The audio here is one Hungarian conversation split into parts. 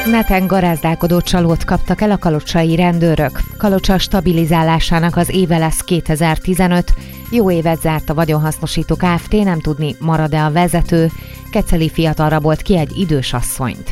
Neten garázdálkodó csalót kaptak el a kalocsai rendőrök. Kalocsa stabilizálásának az éve lesz 2015. Jó évet zárt a vagyonhasznosító Kft., nem tudni, marad-e a vezető. Keceli fiatal rabolt ki egy idős asszonyt.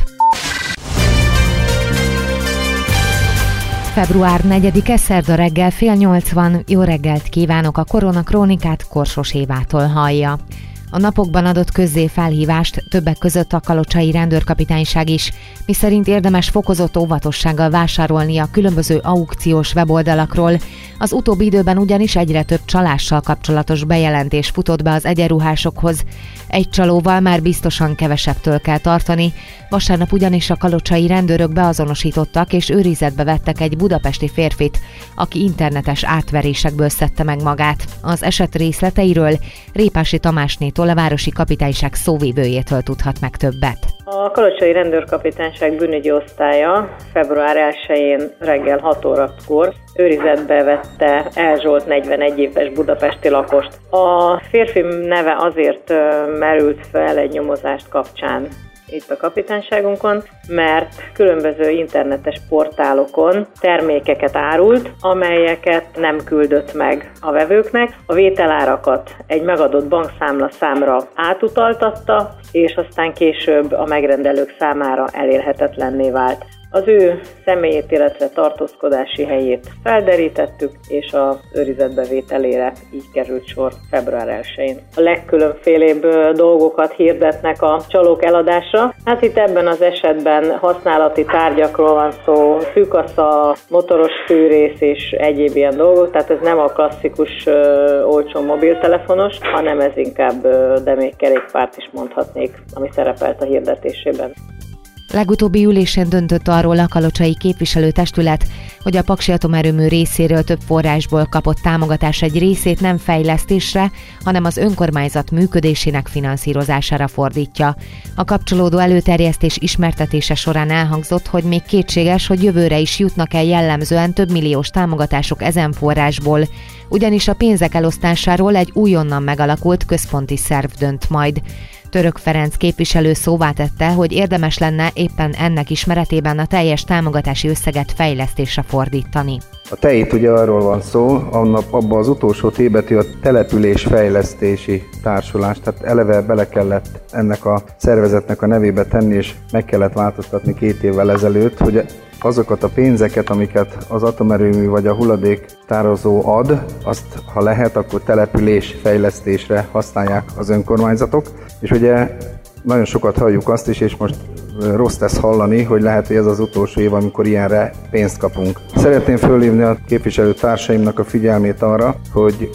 Február 4-e, szerda reggel 7:30. Jó reggelt kívánok, a Korona Krónikát Korsos Évától hallja. A napokban adott közzé felhívást többek között a kalocsai rendőrkapitányság is, miszerint érdemes fokozott óvatossággal vásárolni a különböző aukciós weboldalakról. Az utóbbi időben ugyanis egyre több csalással kapcsolatos bejelentés futott be az egyenruhásokhoz. Egy csalóval már biztosan kevesebbtől kell tartani. Vasárnap ugyanis a kalocsai rendőrök beazonosítottak és őrizetbe vettek egy budapesti férfit, aki internetes átverésekből szedte meg magát. Az eset részleteiről Répási Tamásnétól, a városi kapitányság szóvivőjétől tudhat meg többet. A kalocsai rendőrkapitányság bűnügyi osztálya február 1-én reggel 6 órakor őrizetbe vette El Zsolt 41 éves budapesti lakost. A férfi neve azért merült fel egy nyomozást kapcsán itt a kapitányságunkon, mert különböző internetes portálokon termékeket árult, amelyeket nem küldött meg a vevőknek. A vételárakat egy megadott bankszámla számra átutaltatta, és aztán később a megrendelők számára elérhetetlenné vált. Az ő személyét, illetve tartózkodási helyét felderítettük, és az őrizetbevételére így került sor február 1-én. A legkülönfélébb dolgokat hirdetnek a csalók eladásra. Hát itt ebben az esetben használati tárgyakról van szó, fűkasza, motoros fűrész és egyéb ilyen dolgok, tehát ez nem a klasszikus olcsó mobiltelefonos, hanem ez inkább, de még kerékpárt is mondhatnék, ami szerepelt a hirdetésében. Legutóbbi ülésén döntött arról a kalocsai képviselőtestület, hogy a Paksi Atomerőmű részéről több forrásból kapott támogatás egy részét nem fejlesztésre, hanem az önkormányzat működésének finanszírozására fordítja. A kapcsolódó előterjesztés ismertetése során elhangzott, hogy még kétséges, hogy jövőre is jutnak el jellemzően több milliós támogatások ezen forrásból, ugyanis a pénzek elosztásáról egy újonnan megalakult központi szerv dönt majd. Török Ferenc képviselő szóvá tette, hogy érdemes lenne éppen ennek ismeretében a teljes támogatási összeget fejlesztésre fordítani. A TEIT ugye arról van szó, abban az utolsó T-betű a településfejlesztési társulás, tehát eleve bele kellett ennek a szervezetnek a nevébe tenni, és meg kellett változtatni 2 évvel ezelőtt, hogy azokat a pénzeket, amiket az atomerőmű vagy a hulladéktározó ad, azt ha lehet, akkor településfejlesztésre használják az önkormányzatok. És ugye nagyon sokat halljuk azt is, és most rossz tesz hallani, hogy lehet, hogy ez az utolsó év, amikor ilyenre pénzt kapunk. Szeretném fölhívni a képviselőtársaimnak a figyelmét arra, hogy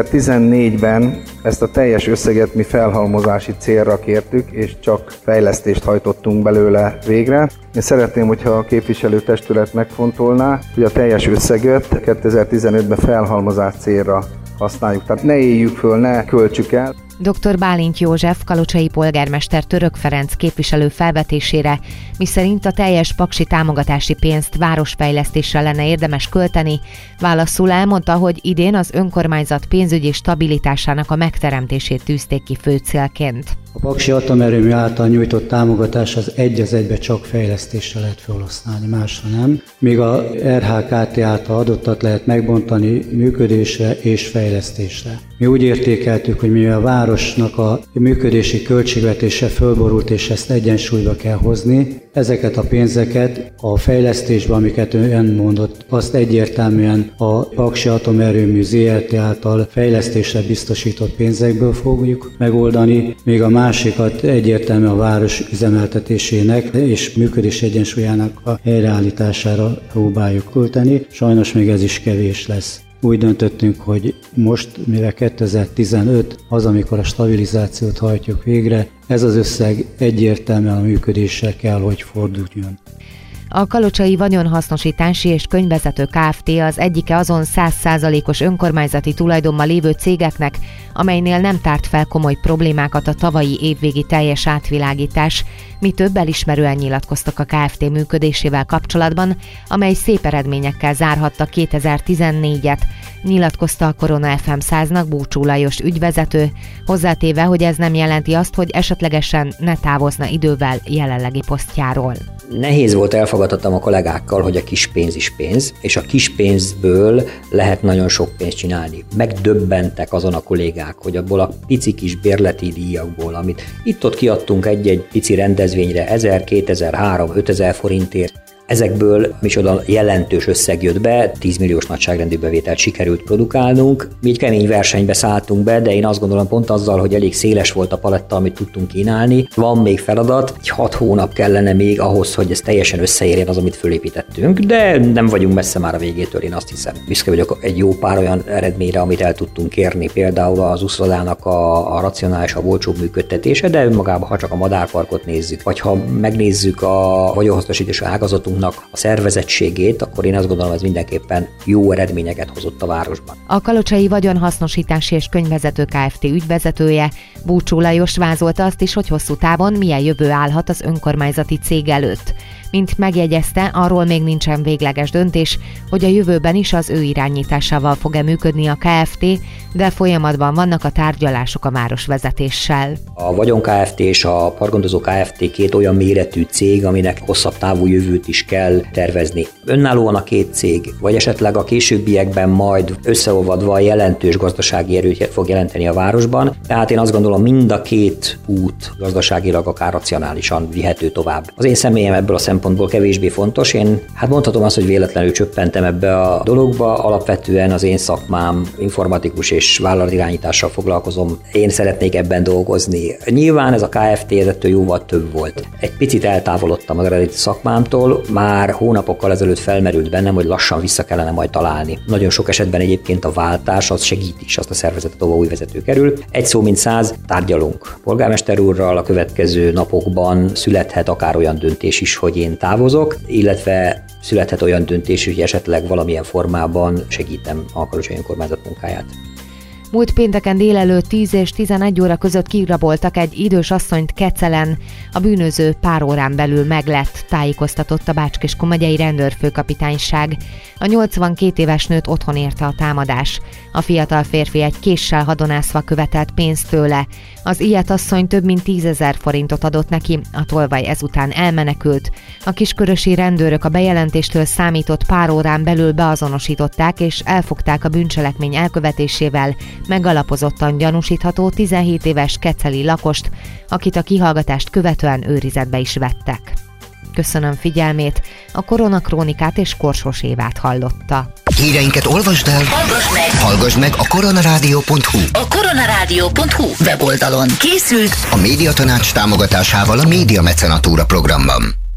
2014-ben ezt a teljes összeget mi felhalmozási célra kértük, és csak fejlesztést hajtottunk belőle végre. Én szeretném, hogyha a képviselőtestület megfontolná, hogy a teljes összeget 2015-ben felhalmozás célra használjuk. Tehát ne éljük föl, ne költsük el. Dr. Bálint József, kalocsai polgármester Török Ferenc képviselő felvetésére, miszerint a teljes paksi támogatási pénzt városfejlesztésre lenne érdemes költeni, válaszul elmondta, hogy idén az önkormányzat pénzügyi stabilitásának a megteremtését tűzték ki fő célként. A Paksi Atomerőmű által nyújtott támogatás az egy az egybe csak fejlesztésre lehet felhasználni, másra nem. Míg a RHKT által adottat lehet megbontani működésre és fejlesztésre. Mi úgy értékeltük, hogy mivel a városnak a működési költségvetése fölborult, és ezt egyensúlyba kell hozni, ezeket a pénzeket a fejlesztésbe, amiket ön mondott, azt egyértelműen a Paksi Atomerőmű ZRT által fejlesztésre biztosított pénzekből fogjuk megoldani, még a másikat egyértelműen a város üzemeltetésének és működés egyensúlyának a helyreállítására próbáljuk költeni. Sajnos még ez is kevés lesz. Úgy döntöttünk, hogy most, mivel 2015 az, amikor a stabilizációt hajtjuk végre, ez az összeg egyértelműen a működésre kell, hogy forduljon. A Kalocsai Vagyonhasznosítási és Könyvvezető Kft. Az egyike azon 100%-os önkormányzati tulajdonban lévő cégeknek, amelynél nem tárt fel komoly problémákat a tavalyi évvégi teljes átvilágítás, mi több elismerően nyilatkoztak a Kft. Működésével kapcsolatban, amely szép eredményekkel zárhatta 2014-et, nyilatkozta a Korona FM 100-nak Búcsú Lajos ügyvezető, hozzátéve, hogy ez nem jelenti azt, hogy esetlegesen ne távozna idővel jelenlegi posztjáról. Nehéz volt elfogadtatnom a kollégákkal, hogy a kis pénz is pénz, és a kis pénzből lehet nagyon sok pénzt csinálni. Megdöbbentek azon a kollégák, hogy abból a pici kis bérleti díjakból, amit itt-ott kiadtunk egy-egy pici rendezvényre 1000, 2000, 3, 5000 forintért, ezekből micsoda jelentős összeg jött be, 10 milliós nagyságrendű bevételt sikerült produkálnunk. Mi egy kemény versenybe szálltunk be, de én azt gondolom pont azzal, hogy elég széles volt a paletta, amit tudtunk kínálni. Van még feladat, egy 6 hónap kellene még ahhoz, hogy ez teljesen összeérjen az, amit fölépítettünk, de nem vagyunk messze már a végétől, én azt hiszem. Büszke vagyok egy jó pár olyan eredményre, amit el tudtunk érni, például az uszodának a racionális, a olcsóbb működtetése, de önmagában, ha csak a madárparkot nézzük, vagy ha megnézzük a vagyonhasznosítási ágazatunk a szervezettségét, akkor én azt gondolom, ez mindenképpen jó eredményeket hozott a városban. A Kalocsai Vagyonhasznosítási és Könyvvezető Kft. Ügyvezetője Búcsú Lajos vázolta azt is, hogy hosszú távon milyen jövő állhat az önkormányzati cég előtt. Mint megjegyezte, arról még nincsen végleges döntés, hogy a jövőben is az ő irányításával fog-e működni a Kft., de folyamatban vannak a tárgyalások a városvezetéssel. A Vagyon Kft. És a Parkgondozó Kft. Két olyan méretű cég, aminek hosszabb távú jövőt is kell tervezni. Önállóan a két cég, vagy esetleg a későbbiekben majd összeolvadva jelentős gazdasági erőt fog jelenteni a városban. Tehát én azt gondolom, mind a két út gazdaságilag akár racionálisan vihető tovább. Az én személyem ebből a szempontból kevésbé fontos. Én mondhatom azt, hogy véletlenül csöppentem ebbe a dologba. Alapvetően az én szakmám informatikus és vállalatirányítással foglalkozom. Én szeretnék ebben dolgozni. Nyilván ez a Kft. Ettől jóval több volt. Egy picit eltávolodtam az eredeti szakmámtól, már hónapokkal ezelőtt felmerült bennem, hogy lassan vissza kellene majd találni. Nagyon sok esetben egyébként a váltás az segít is azt a szervezetet, ahova új vezető kerül. Egy szó mint 100, tárgyalunk. Polgármester úrral a következő napokban születhet akár olyan döntés is, hogy én távozok, illetve születhet olyan döntés, hogy esetleg valamilyen formában segítem a Kalocsai önkormányzat munkáját. Múlt pénteken délelőtt 10 és 11 óra között kiraboltak egy idős asszonyt Kecelen. A bűnöző pár órán belül meglett, tájékoztatott a Bács-Kiskun megyei rendőrfőkapitányság. A 82 éves nőt otthon érte a támadás. A fiatal férfi egy késsel hadonászva követelt pénzt tőle. Az ilyet asszony több mint 10 000 forintot adott neki, a tolvaj ezután elmenekült. A kiskörösi rendőrök a bejelentéstől számított pár órán belül beazonosították és elfogták a bűncselekmény elkövetésével megalapozottan gyanúsítható 17 éves keceli lakost, akit a kihallgatást követően őrizetbe is vettek. Köszönöm figyelmét, a Koronakrónikát és Korsos Évát hallotta. Híreinket olvasd el, hallgass meg a koronarádió.hu. A koronarádió.hu weboldalon készült a Médiatanács támogatásával a Média Mecenatúra programban.